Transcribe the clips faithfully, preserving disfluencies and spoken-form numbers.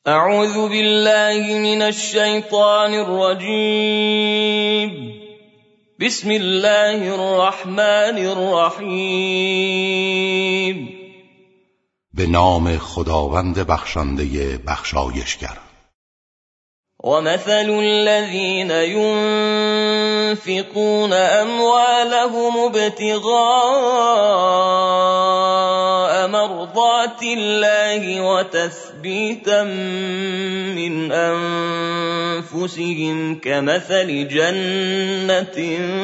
اعوذ بالله من الشیطان الرجیم. بسم الله الرحمن الرحیم. به نام خداوند بخشنده بخشایشگر. ومثل الذين ينفقون أموالهم ابتغاء مرضات الله وتثبيتا من أنفسهم كمثل جنة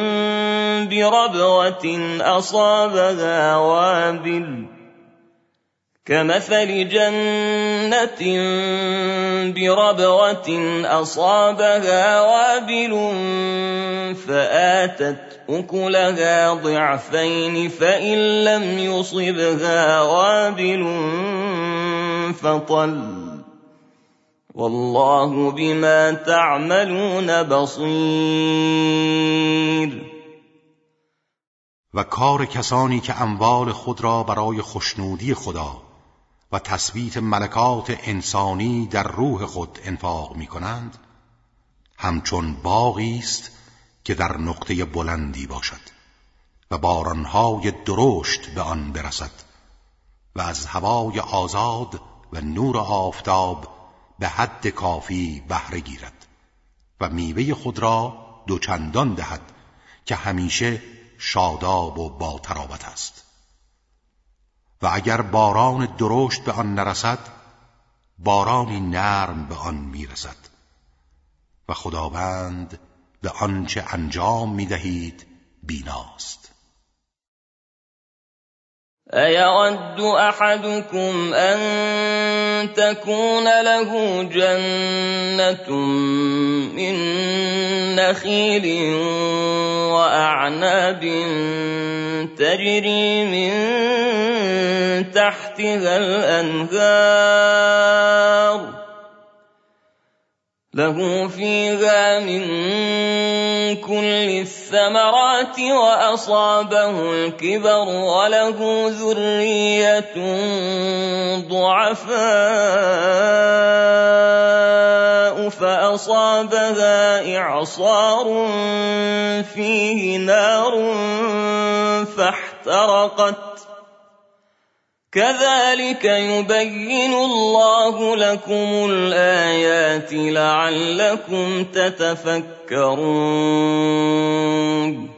بربوة أصابها وابل كمثل جنة بربوة أصابها وابل فآتت أكلها ضعفين فإن لم يصبها وابل فطل والله بما تعملون بصير. و کار کسانی که اموال خود را برای خوشنودی خدا و تثبیت ملکات انسانی در روح خود انفاق می کنند همچون باغی است که در نقطه بلندی باشد و بارانهای درشت به آن برسد و از هوای آزاد و نور آفتاب به حد کافی بهره گیرد و میوه خود را دوچندان دهد که همیشه شاداب و با تراوت است. و اگر باران درشت به آن نرسد بارانی نرم به آن میرسد و خداوند به آنچه انجام میدهید بیناست. أَيَوَدُّ أَحَدُكُمْ أَن تَكُونَ لَهُ جَنَّةٌ مِّن نَّخِيلٍ وَأَعْنَابٍ تَجْرِي مِن تَحْتِهَا الْأَنْهَارُ له فيها من كل الثمرات وأصابه الكبر وله ذرية ضعفاء فأصابها إعصار فيه نار فاحترقت كذلك يبين الله لكم الآيات لعلكم تتفكرون.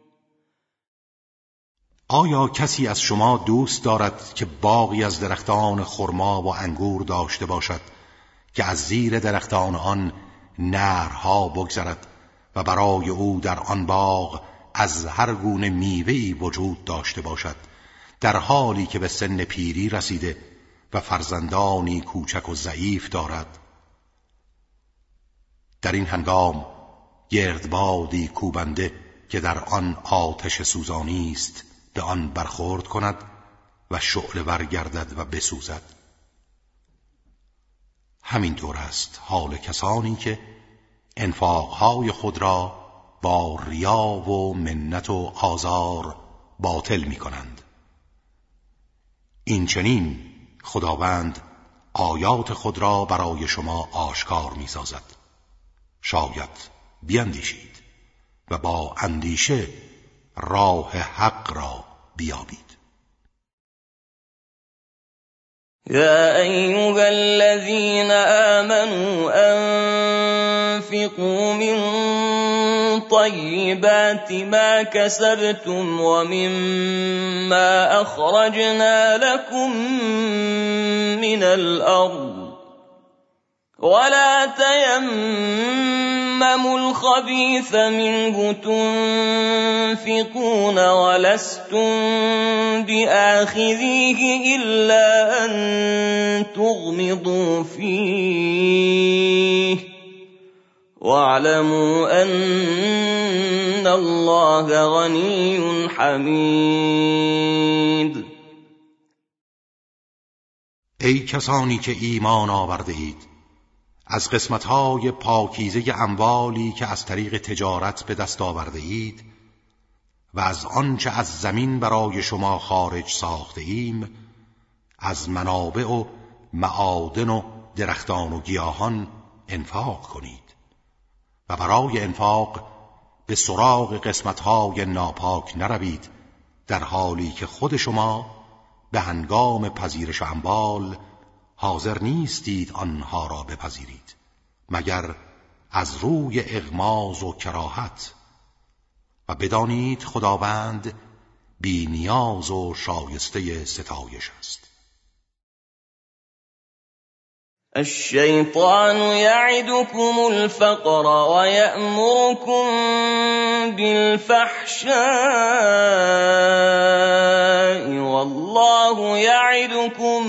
آیا کسی از شما دوست دارد که باغی از درختان خرما و انگور داشته باشد که از زیر درختان آن نهرها بگذرد و برای او در آن باغ از هر گونه میوه‌ای وجود داشته باشد در حالی که به سن پیری رسیده و فرزندانی کوچک و ضعیف دارد؟ در این هنگام گردبادی کوبنده که در آن آتش سوزانی است به آن برخورد کند و شعله ور گردد و بسوزد. همین طور است حال کسانی که انفاقهای خود را با ریا و منت و آزار باطل می کنند. این چنین خداوند آیات خود را برای شما آشکار می سازد. شاید بیندیشید و با اندیشه راه حق را بیابید. يا أيها الذين آمنوا أنفقوا من طيبات ما كسبتم ومما أخرجنا لكم من الأرض ولا تيمموا الخبيث منه تنفقون ولستم بآخذيه إلا أن تغمضوا فيه واعلموا أن الله غني حمید. ای کسانی که ایمان آورده اید، از قسمت‌های پاکیزه اموالی که از طریق تجارت به دست آورده اید و از آنچه از زمین برای شما خارج ساخته ایم، از منابع و معادن و درختان و گیاهان انفاق کنید و برای انفاق به سراغ قسمت‌های ناپاک نروید، در حالی که خود شما به هنگام پذیرش اموال حاضر نیستید آنها را بپذیرید مگر از روی اغماض و کراهت، و بدانید خداوند بی نیاز و شایسته ستایش است. الشیطان یعدکم الفقر و یأمرکم بالفحشاء والله یعدکم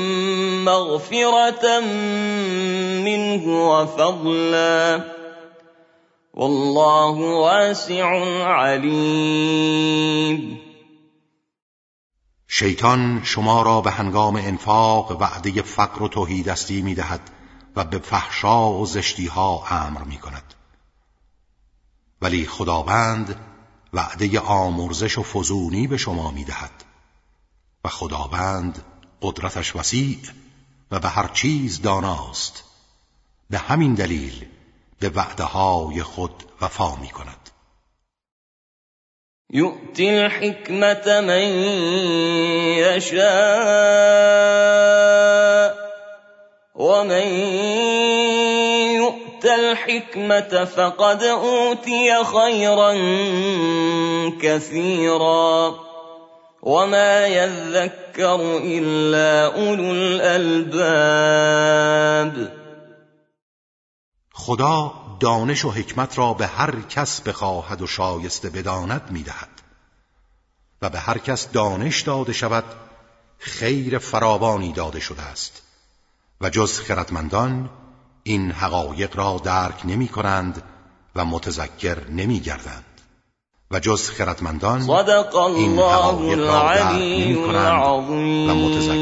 مغفرة منه و فضلا والله واسع علیم. شیطان شما را به هنگام انفاق وعده فقر و تهیدستی می دهد و به فحشا و زشتی ها امر می کند، ولی خداوند وعده آمرزش و فزونی به شما می دهد و خداوند قدرتش وسیع و به هر چیز داناست، به همین دلیل به وعده های خود وفا می کند. یؤتی الحکمت من یشاء و من یؤت الحکمت فقد اوتی خیرا کثیرا وما یذکر الا اولو الالباب. خدا دانش و حکمت را به هر کس بخواهد و شایسته بداند میدهد و به هر کس دانش داده شود خیر فراوانی داده شده است و جز خردمندان این حقایق را درک نمی کنند و متذکر نمی گردند و جز خردمندان این حقایق را درک نمی کنند و متذکر